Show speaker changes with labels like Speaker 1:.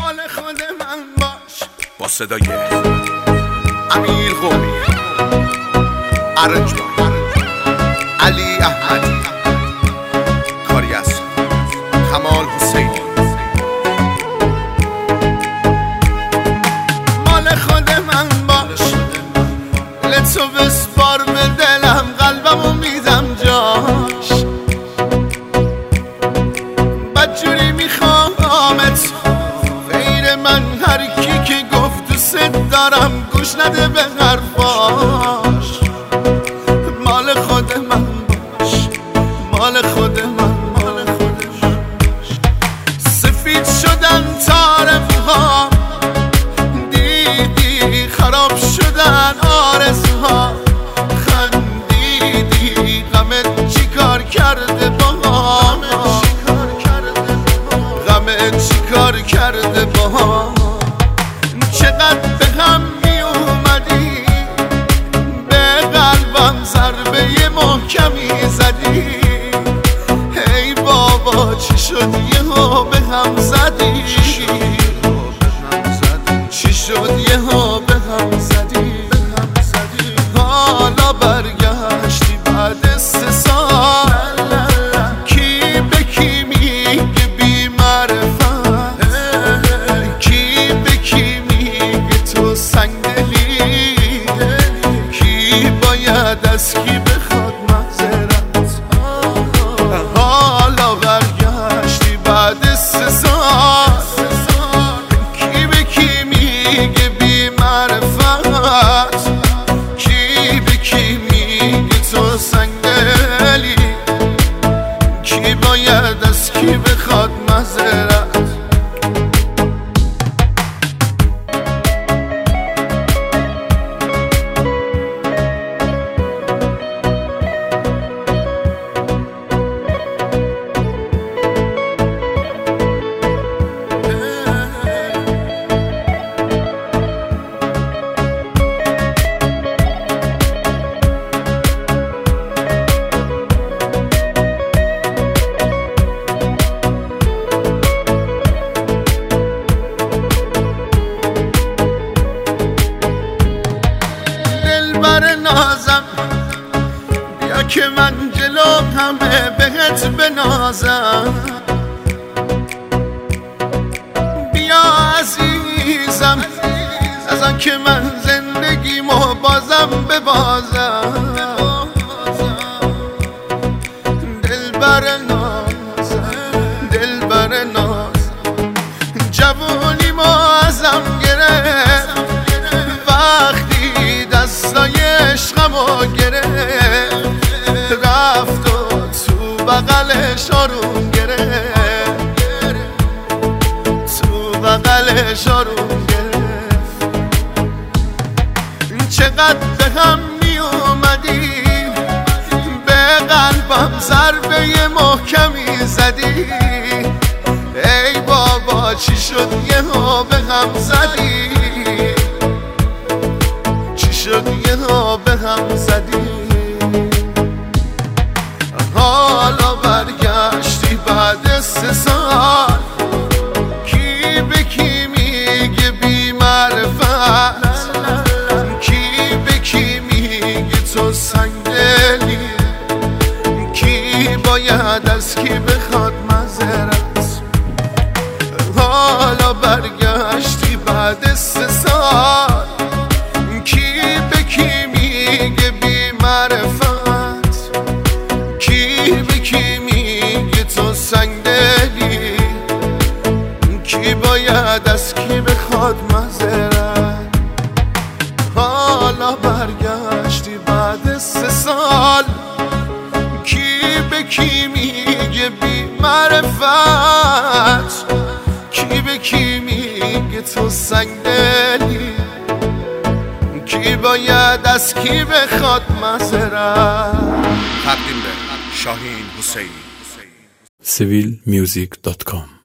Speaker 1: مال خود من باش. با صدای امیر قومی، ارنجبان، علی احمدی، کاری از کمال حسینی. مال خود من باش، لطفو بسپار به دلم، قلبمو میدم جاش. بدجوری میخوامت غیر من، هر کی که گفت دوست دارم گوش نده به حرفاش. مال خود من باش، مال خود من، مال خود من. سفید شدن طرفها، دیدی خراب شدن آرزوها. خندیدی غمت چی کار کرده باها، غمت چی کار کرده باها. چقدر به هم می اومدی، به قلبم ضربه محکمی زدی. ای بابا چی شد یهو به هم زدی، چی شد یهو به هم زدی. حالا برگشتی بعد 3 سال، کی به کی میگه بی معرفت، کی به کی میگه تو سنگدلی، کی باید از کی بخواد معذرت. حالا برگشتی بعد 3 سال، کی به کی میگه بی معرفت، کی به کی میگه تو سنگدلی، کی باید از کی بخواد معذرت. دلبر نازم بیا که من جلو همه بهت بنازم. بیا عزیزم از آن که من زندگیمو بازم ببازم. دلبر نازم، دلبر نازم، جوونیمو ازم گرفت وقتی دستای عشقمو گرفت. رفت و تو بغلش آروم گرفت، تو بغلش آروم گرفت. چقدر به هم می اومدی، به قلبم ضربه محکمی زدی. ای بابا چی شد یهو به هم زدی، چی شد یهو به هم زدی. حالا برگشتی بعد 3 سال، کی به کی میگه بی معرفت، کی به کی میگه تو سنگدلی، کی باید از کی بخواد معذرت. حالا برگشتی بعد 3 سال، کی به کی میگه بی معرفت، کی به کی میگه تو سنگدلی، کی باید از کی بخواد معذرت. حالا برگشتی بعد 3 سال، کی به کی میگه بی معرفت، کی به کی میگه تو سنگدلی، کی باید از کی بخواد معذرت. تقدیم به شاهین حسینی.
Speaker 2: civilmusic.com